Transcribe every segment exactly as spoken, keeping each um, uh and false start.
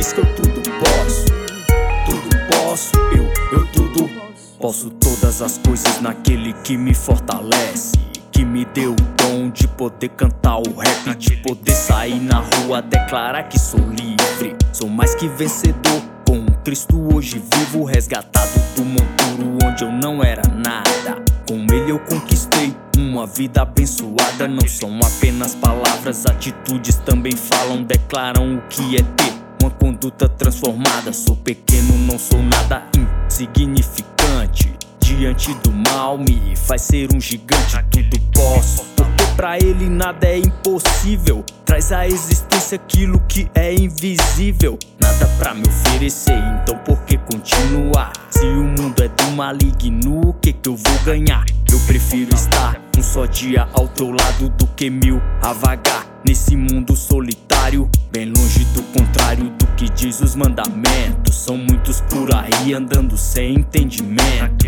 diz que eu tudo posso. Tudo posso, eu, eu tudo posso todas as coisas naquele que me fortalece, que me deu o dom de poder cantar o rap, de poder sair na rua, declarar que sou livre. Sou mais que vencedor, com um Cristo hoje vivo, resgatado do monturo onde eu não era nada. Com ele eu conquistei uma vida abençoada. Não são apenas palavras, atitudes também falam, declaram o que é ter uma conduta transformada. Sou pequeno, não sou nada insignificante, diante do mal me faz ser um gigante. Tudo posso, porque pra ele nada é impossível. Traz à existência aquilo que é invisível. Nada pra me oferecer, então por que continuar? Se o mundo é do maligno, o que que eu vou ganhar? Eu prefiro estar um só dia ao teu lado do que mil a vagar nesse mundo solitário, bem longe do contrário do que diz os mandamentos. São muitos por aí andando sem entendimento.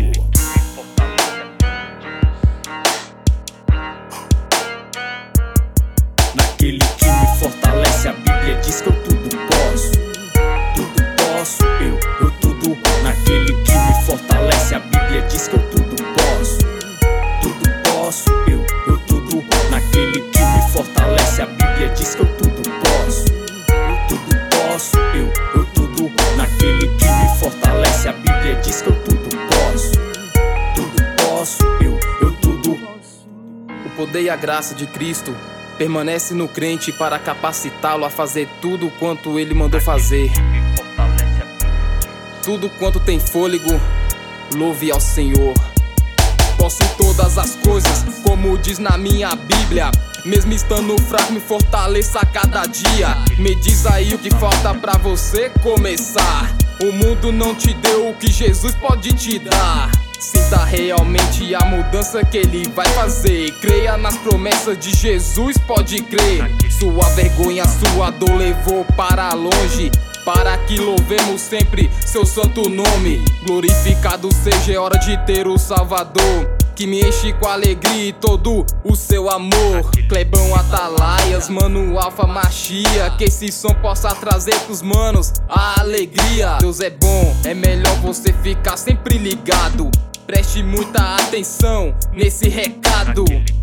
Naquele que me fortalece, a Bíblia diz que eu tudo posso. Tudo posso, eu, eu tudo. Naquele que me fortalece, a Bíblia diz que eu tudo posso. Tudo posso, eu, eu tudo. Naquele que me fortalece, a Bíblia diz que eu tudo posso. Eu tudo posso, eu, eu tudo. Naquele que me fortalece, a Bíblia diz que eu tudo posso. Tudo posso, eu, eu tudo. O poder e a graça de Cristo permanece no crente para capacitá-lo a fazer tudo quanto ele mandou fazer. Tudo quanto tem fôlego, louve ao Senhor. Posso todas as coisas, como diz na minha Bíblia. Mesmo estando fraco, me fortaleça a cada dia. Me diz aí o que falta pra você começar. O mundo não te deu o que Jesus pode te dar. Sinta realmente a mudança que ele vai fazer. Creia nas promessas de Jesus, pode crer. Sua vergonha, sua dor levou para longe, para que louvemos sempre seu santo nome. Glorificado seja, é hora de ter o Salvador, que me enche com alegria e todo o seu amor. Clebão Atalaias, mano Alfa Machia, que esse som possa trazer pros manos a alegria. Deus é bom, é melhor você ficar sempre ligado. Preste muita atenção nesse recado.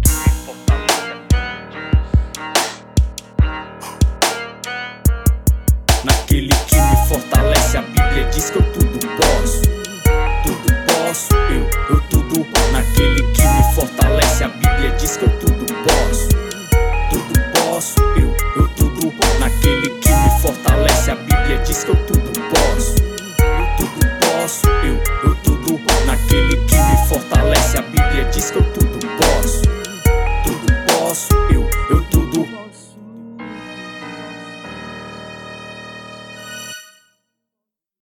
Naquele que me fortalece, a Bíblia diz que eu tudo posso. Tudo posso, eu, eu tudo. Naquele que me fortalece, a Bíblia diz que eu tudo posso. Tudo posso, eu, eu tudo. Naquele que me fortalece, a Bíblia diz que eu tudo posso. Eu tudo posso, eu, eu tudo. Naquele que me fortalece, a Bíblia diz que eu tudo posso.